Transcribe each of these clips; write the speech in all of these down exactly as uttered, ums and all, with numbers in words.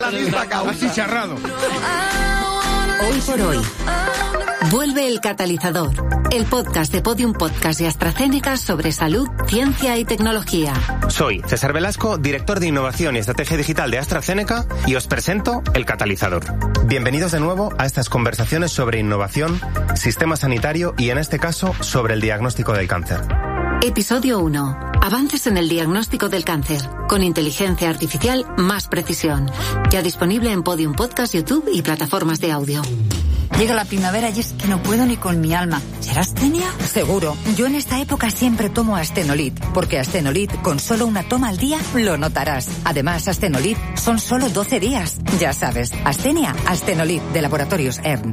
la misma causa. Así charrado. Hoy por hoy. Vuelve El Catalizador, el podcast de Podium Podcast y AstraZeneca sobre salud, ciencia y tecnología. Soy César Velasco, director de Innovación y Estrategia Digital de AstraZeneca, y os presento El Catalizador. Bienvenidos de nuevo a estas conversaciones sobre innovación, sistema sanitario y, en este caso, sobre el diagnóstico del cáncer. Episodio uno. Avances en el diagnóstico del cáncer. Con inteligencia artificial, más precisión. Ya disponible en Podium Podcast, YouTube y plataformas de audio. Llega la primavera y es que no puedo ni con mi alma. ¿Será astenia? Seguro. Yo en esta época siempre tomo Astenolit, porque Astenolit, con solo una toma al día, lo notarás. Además, Astenolit son solo doce días. Ya sabes, Astenia, Astenolit, de Laboratorios E R N.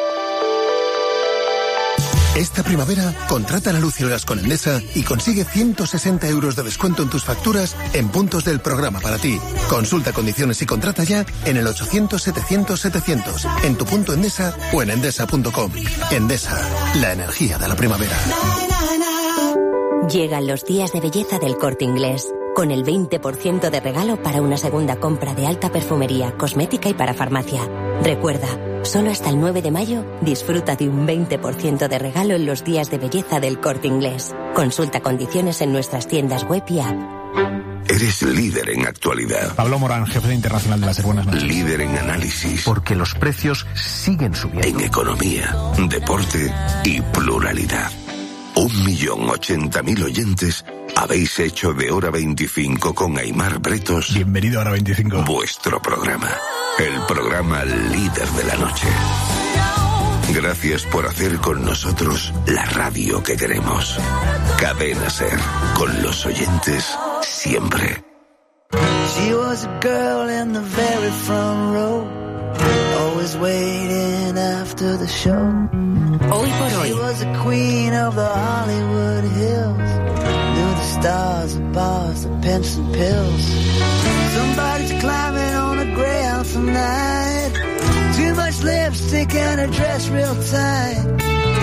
Esta primavera, contrata la luz y horas con Endesa y consigue ciento sesenta euros de descuento en tus facturas en puntos del programa para ti. Consulta condiciones y contrata ya en el ochocientos setecientos setecientos, en tu punto Endesa o en endesa punto com. Endesa, la energía de la primavera. Llegan los días de belleza del Corte Inglés, con el veinte por ciento de regalo para una segunda compra de alta perfumería, cosmética y para farmacia. Recuerda, solo hasta el nueve de mayo, disfruta de un veinte por ciento de regalo en los días de belleza del Corte Inglés. Consulta condiciones en nuestras tiendas web y app. Eres líder en actualidad. Pablo Morán, jefe de Internacional de las Buenas Noches. Líder en análisis. Porque los precios siguen subiendo. En economía, deporte y pluralidad. Un millón ochenta mil oyentes habéis hecho de Hora veinticinco con Aimar Bretos. Bienvenido a Hora veinticinco. Vuestro programa. El programa líder de la noche. Gracias por hacer con nosotros la radio que queremos. Cadena Ser. Con los oyentes siempre. She was a girl in the very front row. Always waiting after the show. Hoy por hoy. She was the queen of the Hollywood Hills. Knew the stars, the bars, the pimps and pills. Somebody's climbing on a Greyhound tonight. Too much lipstick and a dress real tight.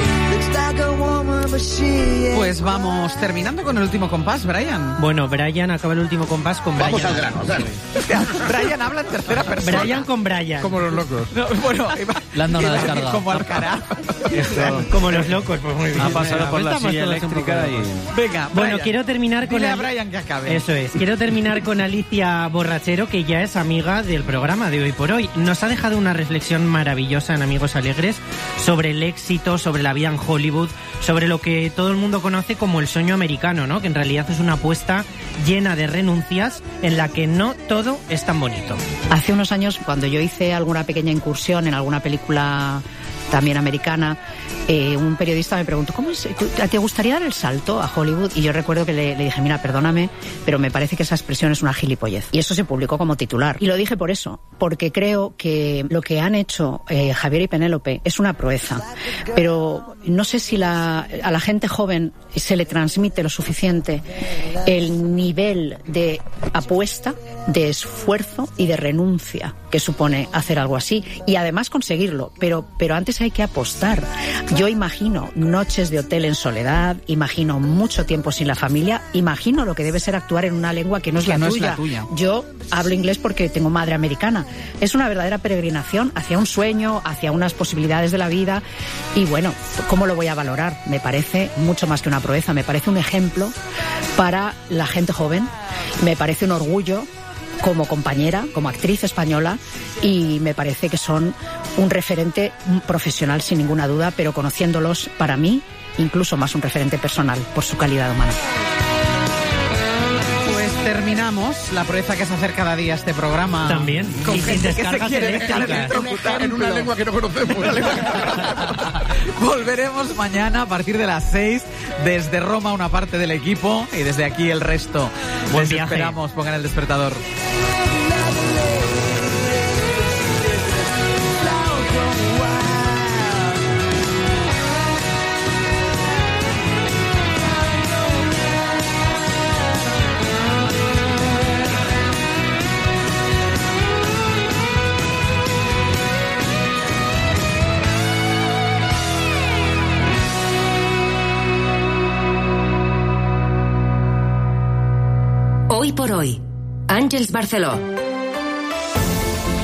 Pues vamos terminando con el último compás, Brian. Bueno, Brian acaba el último compás con Brian. Vamos al grano, dale. Hostia, Brian habla en tercera persona. Brian con Brian. Como los locos. No, bueno, le han dado una descarga. Como Alcaraz. Como los locos, pues muy bien. Ha pasado por la silla eléctrica y... Venga, Brian. Bueno, quiero terminar con... Dile a Brian que acabe. Eso es. Quiero terminar con Alicia Borrachero, que ya es amiga del programa de Hoy por Hoy. Nos ha dejado una reflexión maravillosa en Amigos Alegres sobre el éxito, sobre la vida en Hollywood, sobre lo que todo el mundo conoce como el sueño americano, ¿no? Que en realidad es una apuesta llena de renuncias en la que no todo es tan bonito. Hace unos años, cuando yo hice alguna pequeña incursión en alguna película también americana, eh, un periodista me preguntó, ¿cómo es? ¿Te gustaría dar el salto a Hollywood? Y yo recuerdo que le, le dije, mira, perdóname, pero me parece que esa expresión es una gilipollez. Y eso se publicó como titular. Y lo dije por eso, porque creo que lo que han hecho eh, Javier y Penélope es una proeza. Pero no sé si la, a la gente joven se le transmite lo suficiente el nivel de apuesta, de esfuerzo y de renuncia que supone hacer algo así. Y además conseguirlo. Pero, pero antes hay que apostar. Yo imagino noches de hotel en soledad, imagino mucho tiempo sin la familia, imagino lo que debe ser actuar en una lengua que no es, la, no tuya. es la tuya. Yo hablo inglés porque tengo madre americana. Es una verdadera peregrinación hacia un sueño, hacia unas posibilidades de la vida. Y bueno, ¿cómo lo voy a valorar? Me parece mucho más que una proeza, me parece un ejemplo para la gente joven, me parece un orgullo como compañera, como actriz española, y me parece que son un referente profesional sin ninguna duda, pero conociéndolos, para mí, incluso más un referente personal por su calidad humana. Pues terminamos la proeza que se hace cada día a este programa. También. Con y gente sin que se quiere eléctricas. En una lengua que no conocemos. Volveremos mañana a partir de las seis desde Roma, una parte del equipo, y desde aquí el resto. Buen Les viaje. esperamos, pongan el despertador. Hoy por hoy. Àngels Barceló.